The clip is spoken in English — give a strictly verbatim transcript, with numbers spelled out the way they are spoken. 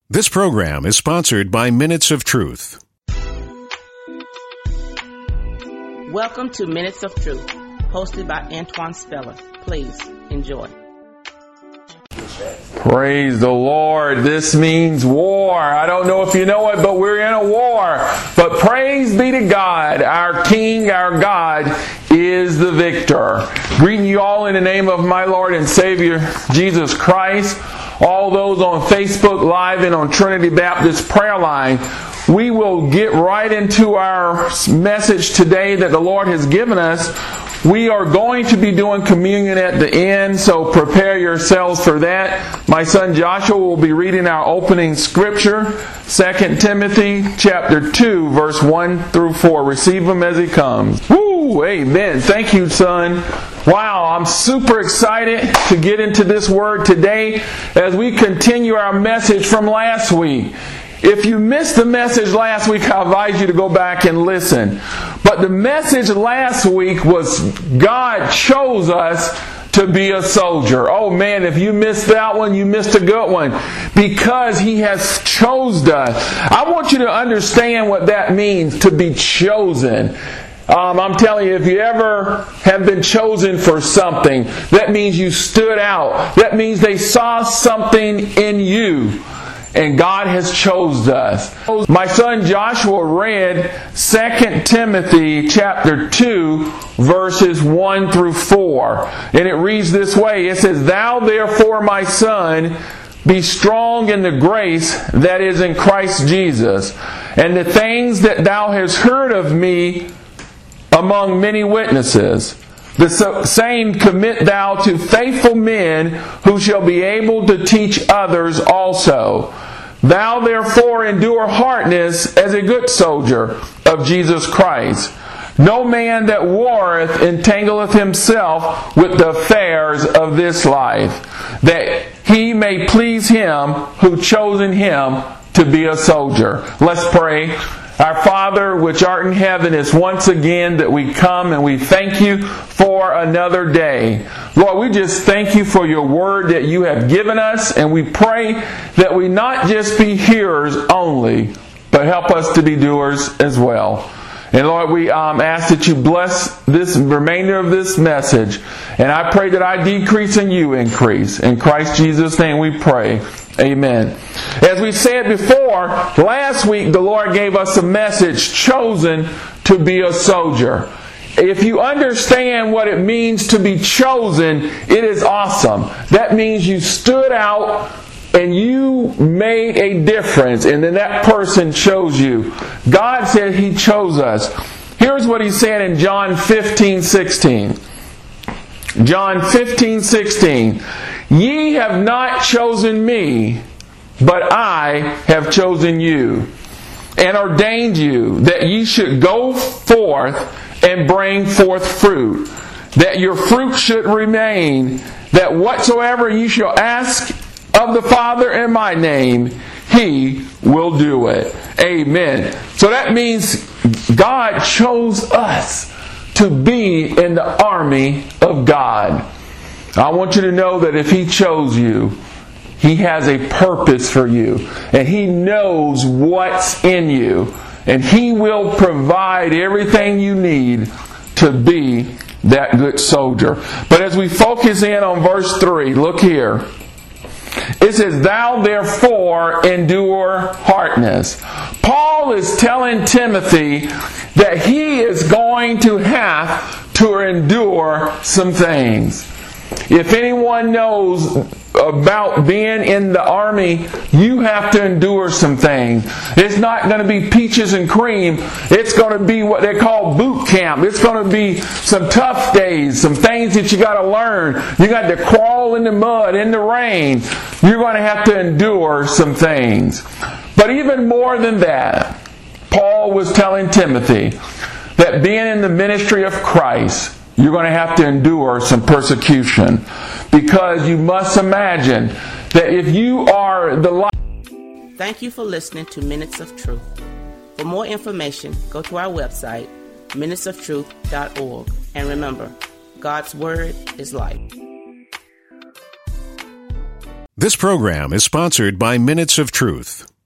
This program is sponsored by Minutes of Truth. Welcome to Minutes of Truth, hosted by Antoine Speller. Please enjoy. Praise the Lord. This means war. I don't know if you know it, but we're in a war. But praise be to God. Our King, our God, is the victor. Greeting you all in the name of my Lord and Savior, Jesus Christ. All those on Facebook Live and on Trinity Baptist Prayer Line, we will get right into our message today that the Lord has given us. We are going to be doing communion at the end, so prepare yourselves for that. My son Joshua will be reading our opening scripture, Second Timothy chapter two, verse one through four. Receive him as he comes. Woo! Amen. Thank you, son. Wow, I'm super excited to get into this word today as we continue our message from last week. If you missed the message last week, I advise you to go back and listen. But the message last week was God chose us to be a soldier. Oh man, if you missed that one, you missed a good one. Because He has chosen us. I want you to understand what that means, to be chosen. Um, I'm telling you, if you ever have been chosen for something, that means you stood out. That means they saw something in you. And God has chosen us. My son Joshua read Second Timothy chapter two, verses one through four. And it reads this way. It says, "Thou therefore, my son, be strong in the grace that is in Christ Jesus. And the things that thou hast heard of me among many witnesses, the same commit thou to faithful men who shall be able to teach others also. Thou therefore endure hardness as a good soldier of Jesus Christ. No man that warreth entangleth himself with the affairs of this life, that he may please him who chosen him to be a soldier." Let's pray. Our Father, which art in heaven, is once again that we come and we thank you for another day. Lord, we just thank you for your word that you have given us, and we pray that we not just be hearers only, but help us to be doers as well. And Lord, we um, ask that you bless this remainder of this message. And I pray that I decrease and you increase. In Christ Jesus' name we pray. Amen. As we said before, last week the Lord gave us a message, chosen to be a soldier. If you understand what it means to be chosen, it is awesome. That means you stood out and you made a difference, and then that person chose you. God said He chose us. Here's what He said in John fifteen sixteen. John fifteen sixteen. "Ye have not chosen me, but I have chosen you, and ordained you, that ye should go forth and bring forth fruit, that your fruit should remain, that whatsoever ye shall ask of the Father in my name, He will do it." Amen. So that means God chose us to be in the army of God. I want you to know that if He chose you, He has a purpose for you. And He knows what's in you. And He will provide everything you need to be that good soldier. But as we focus in on verse three, look here. It says, "Thou therefore endure hardness." Paul is telling Timothy that he is going to have to endure some things. If anyone knows about being in the army, you have to endure some things. It's not going to be peaches and cream. It's going to be what they call boot camp. It's going to be some tough days, some things that you got to learn. You got to crawl in the mud, in the rain. You're going to have to endure some things. But even more than that, Paul was telling Timothy that being in the ministry of Christ, you're going to have to endure some persecution. Because you must imagine that if you are the light. Thank you for listening to Minutes of Truth. For more information, go to our website, minutes of truth dot org. And remember, God's Word is life. This program is sponsored by Minutes of Truth.